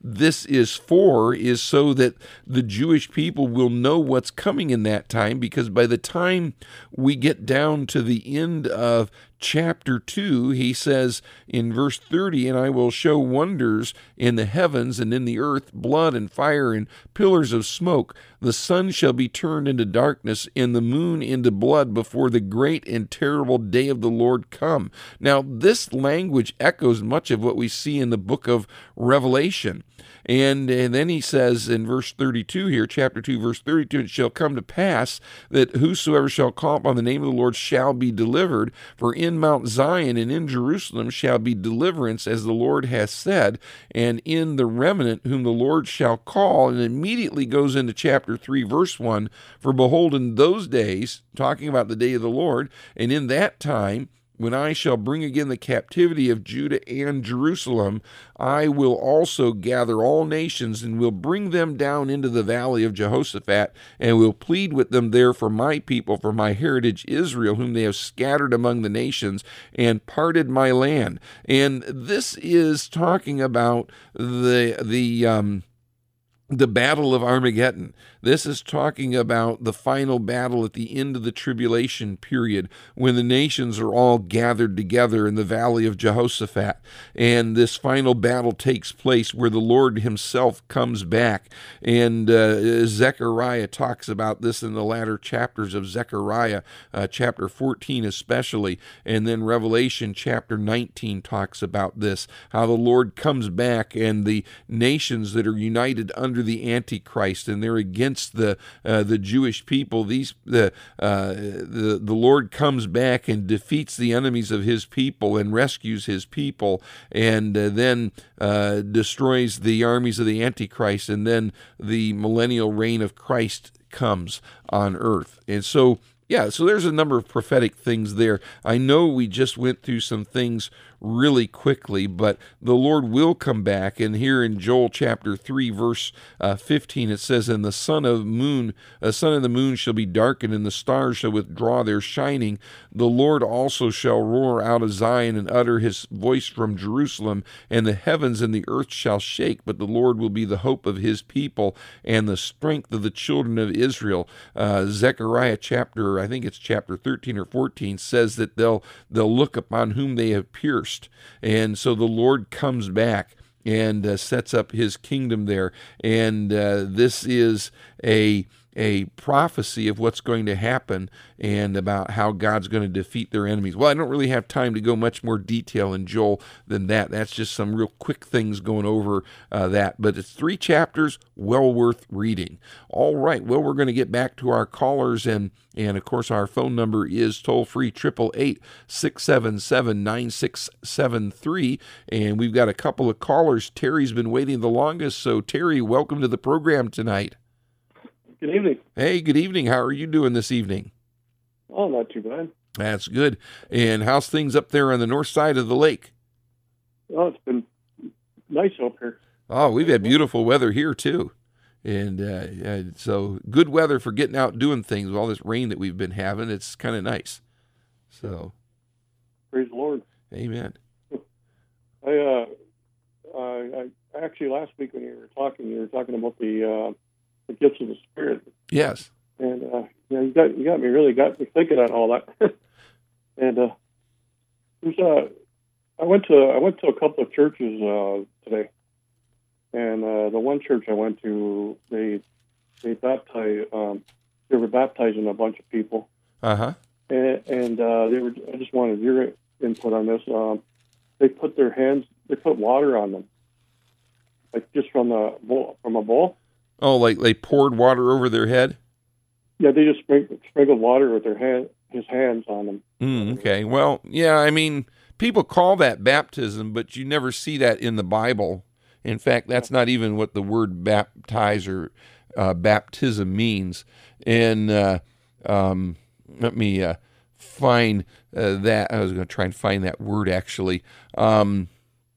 this is for is so that the Jewish people will know what's coming in that time, because by the time we get down to the end of chapter two, he says in verse thirty, and I will show wonders in the heavens and in the earth, blood and fire and pillars of smoke. The sun shall be turned into darkness and the moon into blood before the great and terrible day of the Lord come. Now, this language echoes much of what we see in the book of Revelation. And, and then he says in verse thirty-two here, chapter two, verse thirty-two, it shall come to pass that whosoever shall call upon the name of the Lord shall be delivered. For in Mount Zion and in Jerusalem shall be deliverance, as the Lord has said, and in the remnant whom the Lord shall call. And immediately goes into chapter three, verse one, for behold, in those days, talking about the day of the Lord, and in that time, when I shall bring again the captivity of Judah and Jerusalem, I will also gather all nations and will bring them down into the valley of Jehoshaphat, and will plead with them there for my people, for my heritage Israel, whom they have scattered among the nations and parted my land. And this is talking about the the um, the battle of Armageddon. This is talking about the final battle at the end of the tribulation period, when the nations are all gathered together in the valley of Jehoshaphat. And this final battle takes place where the Lord himself comes back. And uh, Zechariah talks about this in the latter chapters of Zechariah, uh, chapter fourteen especially. And then Revelation chapter nineteen talks about this, how the Lord comes back and the nations that are united under the Antichrist, and they're against the uh, the Jewish people. These the uh, the the Lord comes back and defeats the enemies of his people and rescues his people, and uh, then uh, destroys the armies of the Antichrist, and then the millennial reign of Christ comes on earth. And so, yeah, so there's a number of prophetic things there. I know we just went through some things really quickly, but the Lord will come back. And here in Joel chapter three, verse uh, fifteen, it says, and the sun of moon, the sun of the moon shall be darkened, and the stars shall withdraw their shining. The Lord also shall roar out of Zion and utter his voice from Jerusalem, and the heavens and the earth shall shake, but the Lord will be the hope of his people and the strength of the children of Israel. Uh, Zechariah chapter, I think it's chapter thirteen or fourteen, says that they'll they'll look upon whom they have pierced. And so the Lord comes back and uh, sets up his kingdom there. And uh, this is a a prophecy of what's going to happen and about how God's going to defeat their enemies. Well, I don't really have time to go much more detail in Joel than that. That's just some real quick things going over uh, that. But it's three chapters, well worth reading. All right, well, we're going to get back to our callers, and And, of course, our phone number is toll-free, eight eight eight, six seven seven, nine six seven three. And we've got a couple of callers. Terry's been waiting the longest. So, Terry, welcome to the program tonight. Good evening. Hey, good evening. How are you doing this evening? Oh, not too bad. That's good. And how's things up there on the north side of the lake? Oh, it's been nice up here. Oh, we've had beautiful weather here, too. And uh, uh, so good weather for getting out and doing things with all this rain that we've been having. It's kind of nice. So, praise the Lord. Amen. I, uh, I, I actually last week when you were talking, you were talking about the uh, the gifts of the Spirit. Yes. And uh, you know, you got you got me really got me thinking on all that. and uh, there's uh, I went to I went to a couple of churches uh, today. And uh, the one church I went to, they they baptized, um, they were baptizing a bunch of people. Uh-huh. And, and uh, they were. I just wanted your input on this. Um, they put their hands, they put water on them, like just from a bowl, from a bowl. Oh, like they poured water over their head? Yeah, they just sprinkled, sprinkled water with their hand, his hands on them. Mm, okay. Well, yeah. I mean, people call that baptism, but you never see that in the Bible. In fact, that's not even what the word baptize or uh, baptism means. And uh, um, let me uh, find uh, that. I was going to try and find that word, actually. Um,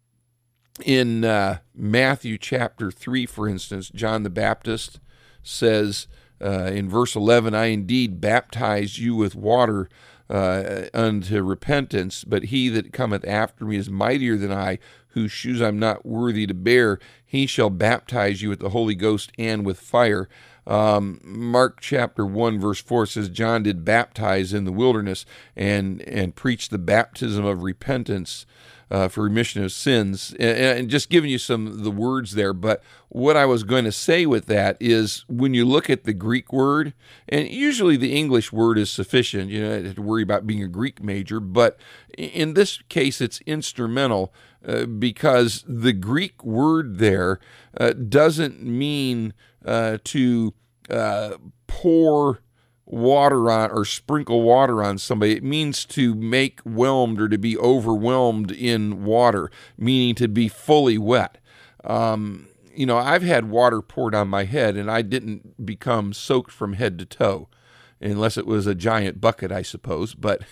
in uh, Matthew chapter three, for instance, John the Baptist says uh, in verse eleven, I indeed baptize you with water uh, unto repentance, but he that cometh after me is mightier than I, whose shoes I'm not worthy to bear. He shall baptize you with the Holy Ghost and with fire. Um, Mark chapter one verse four says, John did baptize in the wilderness and and preach the baptism of repentance uh, for remission of sins. And, and just giving you some of the words there. But what I was going to say with that is, when you look at the Greek word, and usually the English word is sufficient, you don't have to worry about being a Greek major, but in this case it's instrumental, uh, because the Greek word there uh, doesn't mean uh, to uh, pour water on or sprinkle water on somebody. It means to make whelmed or to be overwhelmed in water, meaning to be fully wet. Um, you know, I've had water poured on my head and I didn't become soaked from head to toe, unless it was a giant bucket, I suppose. But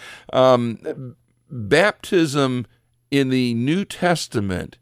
um, baptism in the New Testament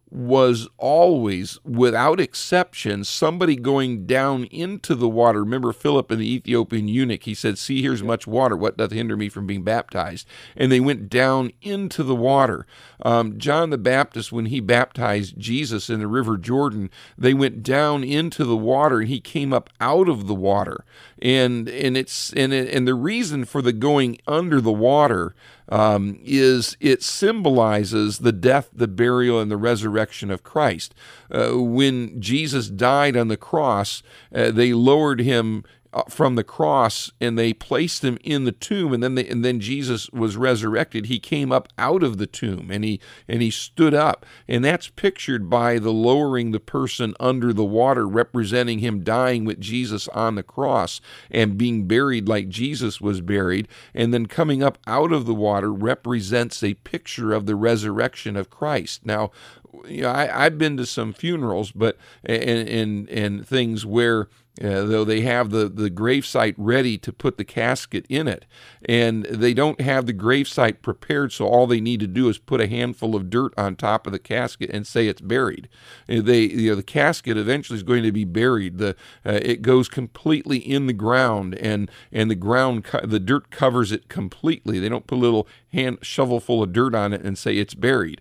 was always, without exception, somebody going down into the water. Remember Philip and the Ethiopian eunuch, he said, see, here's much water, what doth hinder me from being baptized? And they went down into the water. Um, John the Baptist, when he baptized Jesus in the River Jordan, they went down into the water and he came up out of the water. And and it's and it, and the reason for the going under the water um, is it symbolizes the death, the burial, and the resurrection of Christ. Uh, when Jesus died on the cross, uh, they lowered him from the cross and they placed him in the tomb, and then they, and then Jesus was resurrected. He came up out of the tomb and he and he stood up, and that's pictured by the lowering the person under the water, representing him dying with Jesus on the cross and being buried like Jesus was buried, and then coming up out of the water represents a picture of the resurrection of Christ. Now, you know, I, I've been to some funerals, but and and, and things where Uh, though they have the, the gravesite ready to put the casket in it, and they don't have the gravesite prepared, so all they need to do is put a handful of dirt on top of the casket and say it's buried. They, you know, the casket eventually is going to be buried. The uh, it goes completely in the ground, and and the ground co- the dirt covers it completely. They don't put a little hand shovelful of dirt on it and say it's buried.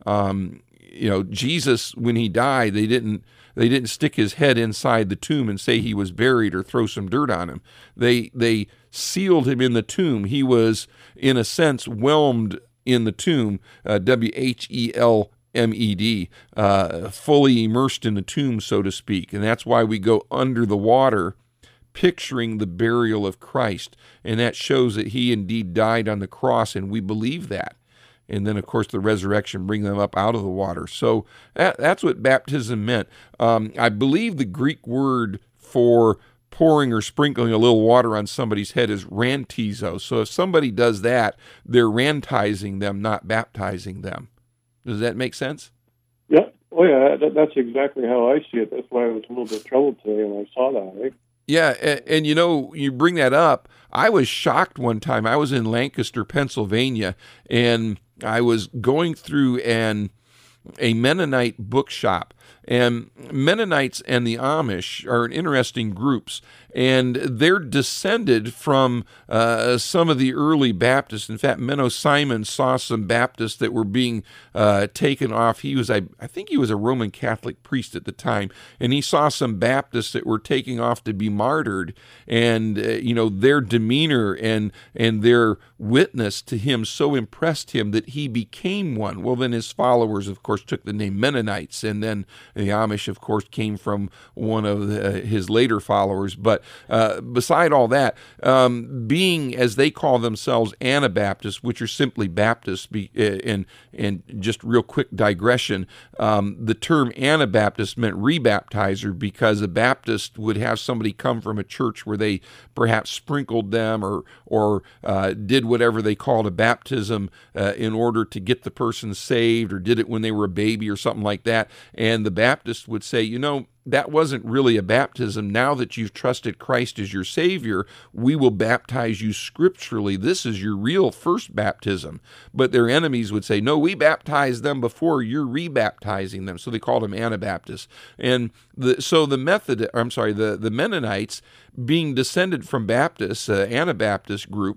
Um, you know, Jesus, when he died, they didn't. They didn't stick his head inside the tomb and say he was buried or throw some dirt on him. They they sealed him in the tomb. He was, in a sense, whelmed in the tomb, uh, W H E L M E D, uh, fully immersed in the tomb, so to speak. And that's why we go under the water, picturing the burial of Christ. And that shows that he indeed died on the cross, and we believe that. And then, of course, the resurrection, bring them up out of the water. So that, that's what baptism meant. Um, I believe the Greek word for pouring or sprinkling a little water on somebody's head is rantizo. So if somebody does that, they're rantizing them, not baptizing them. Does that make sense? Yeah. Oh, yeah. That, that's exactly how I see it. That's why I was a little bit troubled today when I saw that. Right? Yeah, and, and you know, you bring that up. I was shocked one time. I was in Lancaster, Pennsylvania, and I was going through an a Mennonite bookshop. And Mennonites and the Amish are interesting groups, and they're descended from uh, some of the early Baptists. In fact, Menno Simon saw some Baptists that were being uh, taken off. He was, I, I think he was a Roman Catholic priest at the time, and he saw some Baptists that were taking off to be martyred, and uh, you know, their demeanor and and their witness to him so impressed him that he became one. Well, then his followers, of course, took the name Mennonites, and then the Amish, of course, came from one of the, his later followers. But uh, beside all that, um, being, as they call themselves, Anabaptists, which are simply Baptists, be, uh, and, and just real quick digression, um, the term Anabaptist meant rebaptizer, because a Baptist would have somebody come from a church where they perhaps sprinkled them or, or uh, did whatever they called a baptism uh, in order to get the person saved, or did it when they were a baby or something like that. And the Baptist would say, you know, that wasn't really a baptism. Now that you've trusted Christ as your Savior, we will baptize you scripturally. This is your real first baptism. But their enemies would say, no, we baptized them before, you're rebaptizing them. So they called them Anabaptists. And the, so the Method, I'm sorry, the, the Mennonites, being descended from Baptists, uh, Anabaptist group,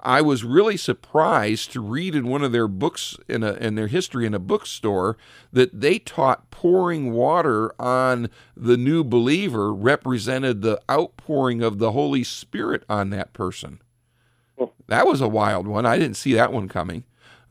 I was really surprised to read in one of their books, in, a, in their history in a bookstore, that they taught pouring water on the new believer represented the outpouring of the Holy Spirit on that person. Oh. That was a wild one. I didn't see that one coming.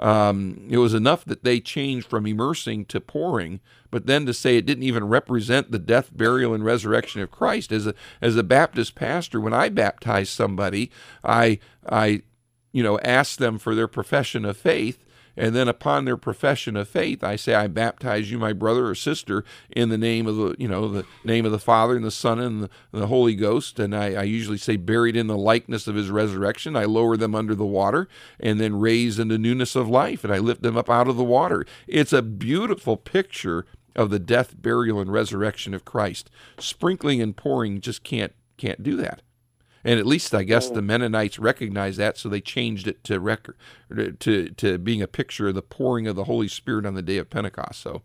Um, it was enough that they changed from immersing to pouring, but then to say it didn't even represent the death, burial, and resurrection of Christ. As a as a Baptist pastor, when I baptize somebody, I I you know ask them for their profession of faith, and then upon their profession of faith, I say, I baptize you, my brother or sister, in the name of the, you know, the name of the Father and the Son and the, the Holy Ghost. And I, I usually say, buried in the likeness of his resurrection. I lower them under the water and then raise into newness of life. And I lift them up out of the water. It's a beautiful picture of the death, burial, and resurrection of Christ. Sprinkling and pouring just can't can't do that. And at least I guess the Mennonites recognized that, so they changed it to record, to to being a picture of the pouring of the Holy Spirit on the day of Pentecost. So,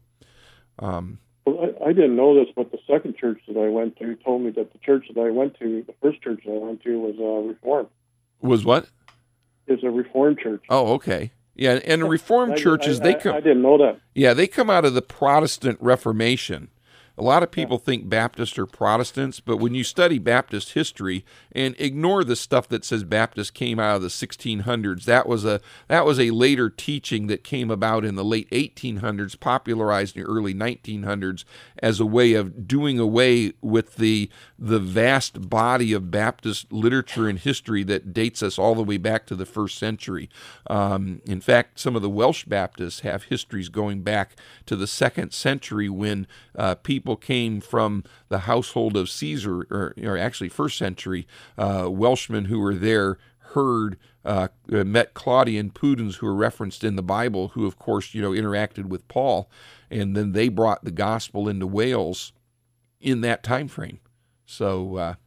um, well, I, I didn't know this, but the second church that I went to told me that the church that I went to, the first church that I went to, was uh, Reformed. Was what? Is a Reformed church. Oh, okay. Yeah, and the Reformed I, churches, I, they I, come. I didn't know that. Yeah, they come out of the Protestant Reformation. A lot of people think Baptists are Protestants, but when you study Baptist history and ignore the stuff that says Baptists came out of the sixteen hundreds, that was a that was a later teaching that came about in the late eighteen hundreds, popularized in the early nineteen hundreds as a way of doing away with the the vast body of Baptist literature and history that dates us all the way back to the first century. Um, in fact, some of the Welsh Baptists have histories going back to the second century when uh, people came from the household of Caesar, or, or actually first century, uh, Welshmen who were there heard, uh, met Claudian Pudens, who are referenced in the Bible, who of course, you know, interacted with Paul, and then they brought the gospel into Wales in that time frame. So, uh,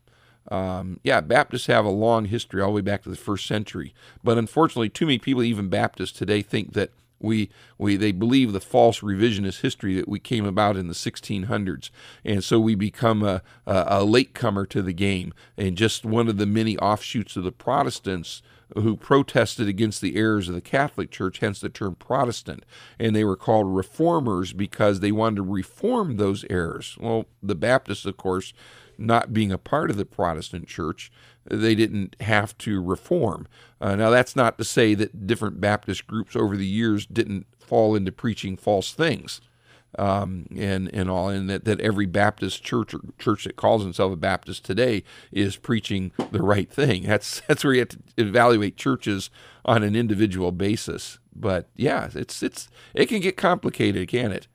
um, yeah, Baptists have a long history all the way back to the first century. But unfortunately, too many people, even Baptists today, think that We we they believe the false revisionist history that we came about in the sixteen hundreds, and so we become a, a, a latecomer to the game, and just one of the many offshoots of the Protestants who protested against the errors of the Catholic Church, hence the term Protestant, and they were called reformers because they wanted to reform those errors. Well, the Baptists, of course, not being a part of the Protestant Church, they didn't have to reform. Uh, now, that's not to say that different Baptist groups over the years didn't fall into preaching false things, um, and and all, and that, that every Baptist church or church that calls itself a Baptist today is preaching the right thing. That's that's where you have to evaluate churches on an individual basis. But yeah, it's it's it can get complicated, can't it?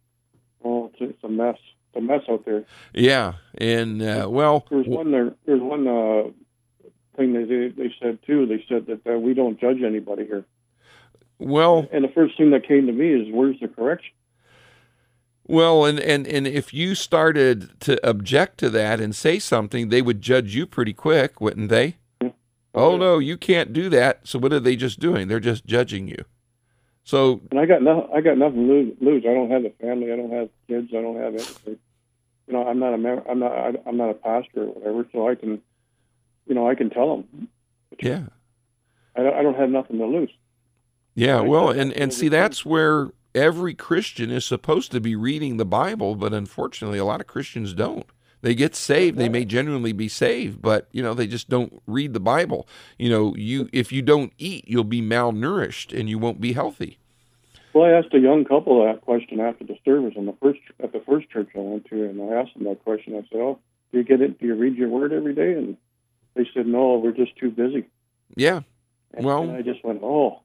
Oh, it's, it's a mess. It's a mess out there. Yeah, and uh, well, there's one there. There's one. Uh, thing they they said too. They said that uh, we don't judge anybody here. Well, and the first thing that came to me is, where's the correction? Well, and, and, and if you started to object to that and say something, they would judge you pretty quick, wouldn't they? Yeah. Oh, no, you can't do that. So what are they just doing? They're just judging you. So, and I got no, I got nothing to lose. I don't have a family. I don't have kids. I don't have anything. You know, I'm not a member, I'm not I'm not a pastor or whatever. So I can. You know, I can tell them. Yeah. I don't, I don't have nothing to lose. Yeah, well, and, and see, that's where every Christian is supposed to be reading the Bible, but unfortunately, a lot of Christians don't. They get saved. They may genuinely be saved, but, you know, they just don't read the Bible. You know, you if you don't eat, you'll be malnourished and you won't be healthy. Well, I asked a young couple that question after the service in the first at the first church I went to, and I asked them that question. I said, "Oh, do you get it? Do you read your word every day?" And they said, "No, we're just too busy." Yeah. And, well, and I just went, "Oh."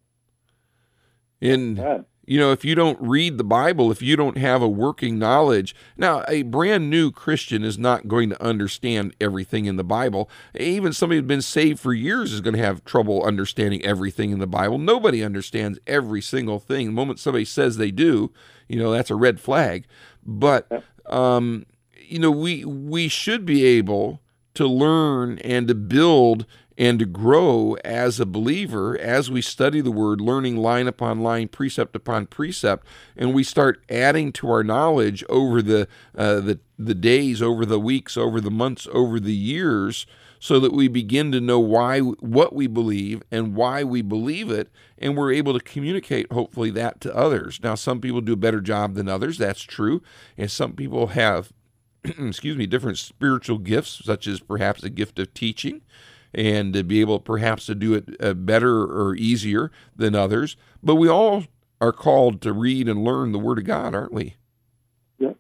In you know, if you don't read the Bible, if you don't have a working knowledge, now a brand new Christian is not going to understand everything in the Bible. Even somebody who's been saved for years is going to have trouble understanding everything in the Bible. Nobody understands every single thing. The moment somebody says they do, you know, that's a red flag. But um, you know, we we should be able to learn and to build and to grow as a believer as we study the Word, learning line upon line, precept upon precept, and we start adding to our knowledge over the uh, the the days, over the weeks, over the months, over the years, so that we begin to know why, what we believe and why we believe it, and we're able to communicate, hopefully, that to others. Now, some people do a better job than others, that's true, and some people have, excuse me, different spiritual gifts, such as perhaps a gift of teaching, and to be able perhaps to do it uh, better or easier than others. But we all are called to read and learn the Word of God, aren't we? Yeah.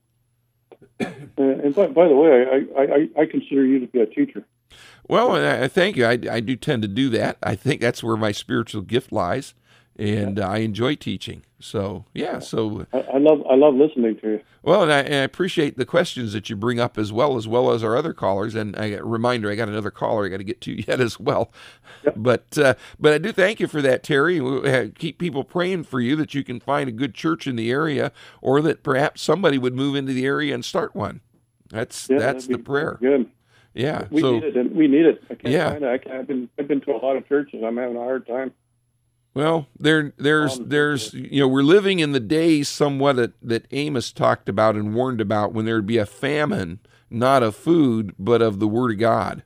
And by, by the way, I, I, I consider you to be a teacher. Well, I, I thank you. I, I do tend to do that. I think that's where my spiritual gift lies, and yeah. I enjoy teaching. So, yeah. So I, I love I love listening to you. Well, and I, and I appreciate the questions that you bring up as well, as well as our other callers. And I, a reminder, I got another caller I got to get to yet as well. Yep. But uh, but I do thank you for that, Terry. We keep people praying for you that you can find a good church in the area, or that perhaps somebody would move into the area and start one. That's yeah, that's the prayer. Good. Yeah, we so, need it. And we need it. I can't yeah. find it. I can't, I've been I've been to a lot of churches. I'm having a hard time. Well, there, there's, there's, you know, we're living in the days somewhat that, that Amos talked about and warned about, when there would be a famine, not of food, but of the Word of God.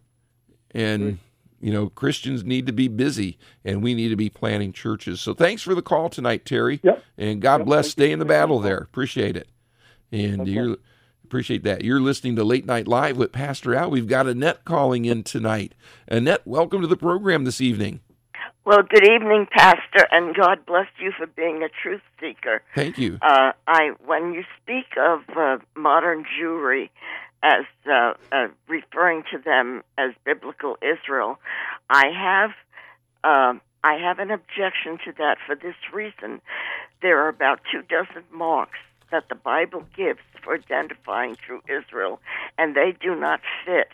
And, you know, Christians need to be busy, and we need to be planting churches. So thanks for the call tonight, Terry. Yep. And God yep. bless. Thank Stay you. in the battle there. Appreciate it. And That's you're... right. Appreciate that. You're listening to Late Night Live with Pastor Al. We've got Annette calling in tonight. Annette, welcome to the program this evening. Well, good evening, Pastor, and God bless you for being a truth seeker. Thank you. Uh, I, when you speak of uh, modern Jewry as uh, uh, referring to them as biblical Israel, I have uh, I have an objection to that for this reason. There are about two dozen marks that the Bible gives for identifying true Israel, and they do not fit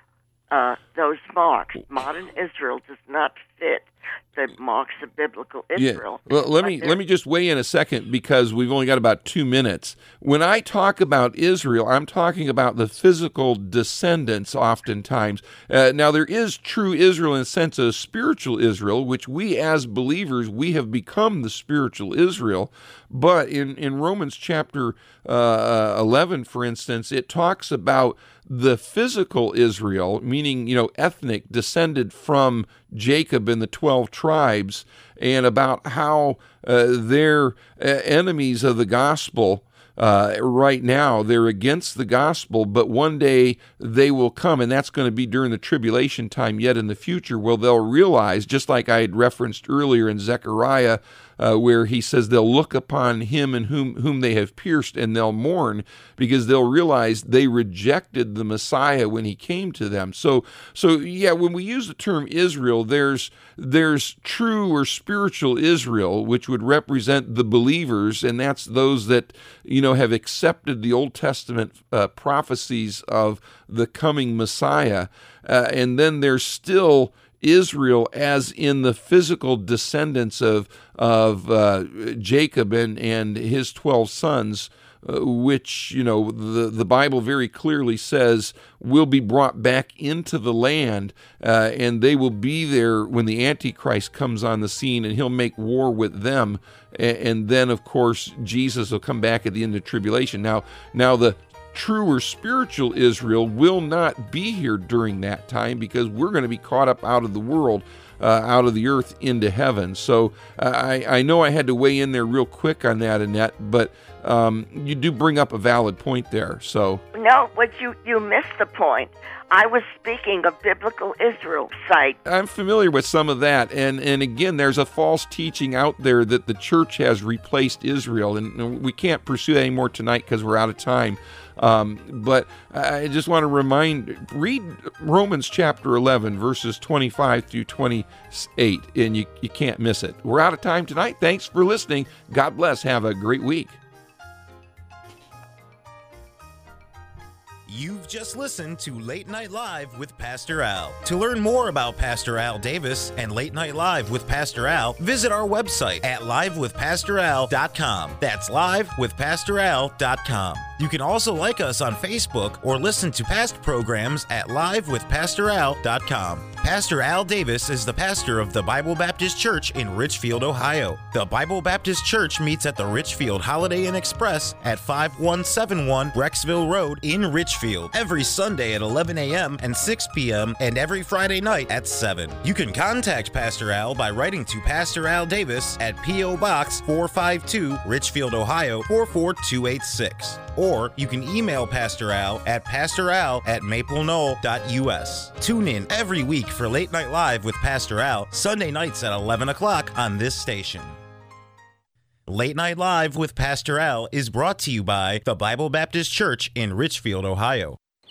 uh, those marks. Modern Israel does not fit the marks of biblical Israel. Yeah. Well, let me let me just weigh in a second, because we've only got about two minutes. When I talk about Israel, I'm talking about the physical descendants oftentimes. Uh, now, there is true Israel in the sense of spiritual Israel, which we as believers, we have become the spiritual Israel. But in, in Romans chapter uh, eleven, for instance, it talks about the physical Israel, meaning, you know, ethnic, descended from Jacob and the twelve tribes, and about how uh, they're uh, enemies of the gospel. Uh, right now, they're against the gospel, but one day they will come, and that's going to be during the tribulation time yet in the future, where they'll realize, just like I had referenced earlier in Zechariah, uh, where he says they'll look upon him and whom whom they have pierced, and they'll mourn, because they'll realize they rejected the Messiah when he came to them. So, so yeah, when we use the term Israel, there's there's true or spiritual Israel, which would represent the believers, and that's those that, you know, have accepted the Old Testament uh, prophecies of the coming Messiah. Uh, and then there's still Israel as in the physical descendants of of uh, Jacob and, and his twelve sons, uh, which, you know, the, the Bible very clearly says will be brought back into the land, uh, and they will be there when the Antichrist comes on the scene, and he'll make war with them. And, and then, of course, Jesus will come back at the end of tribulation. Now, now the true or spiritual Israel will not be here during that time, because we're going to be caught up out of the world, uh, out of the earth into heaven. So uh, I, I know I had to weigh in there real quick on that, Annette, but um, you do bring up a valid point there. So no, but you, you missed the point. I was speaking of biblical Israel site. I'm familiar with some of that, and, and again, there's a false teaching out there that the church has replaced Israel, and we can't pursue that anymore tonight because we're out of time. Um, but I just want to remind, read Romans chapter eleven, verses twenty-five through twenty-eight, and you, you can't miss it. We're out of time tonight. Thanks for listening. God bless. Have a great week. You've just listened to Late Night Live with Pastor Al. To learn more about Pastor Al Davis and Late Night Live with Pastor Al, visit our website at live with pastor al dot com. That's live with pastor al dot com. You can also like us on Facebook or listen to past programs at live with pastor al dot com. Pastor Al Davis is the pastor of the Bible Baptist Church in Richfield, Ohio. The Bible Baptist Church meets at the Richfield Holiday Inn Express at five one seven one Brecksville Road in Richfield every Sunday at eleven a.m. and six p.m. and every Friday night at seven. You can contact Pastor Al by writing to Pastor Al Davis at P O. Box four five two, Richfield, Ohio four four two eight six. Or you can email Pastor Al at pastoral at maple knoll dot u s. Tune in every week for Late Night Live with Pastor Al, Sunday nights at eleven o'clock on this station. Late Night Live with Pastor Al is brought to you by the Bible Baptist Church in Richfield, Ohio.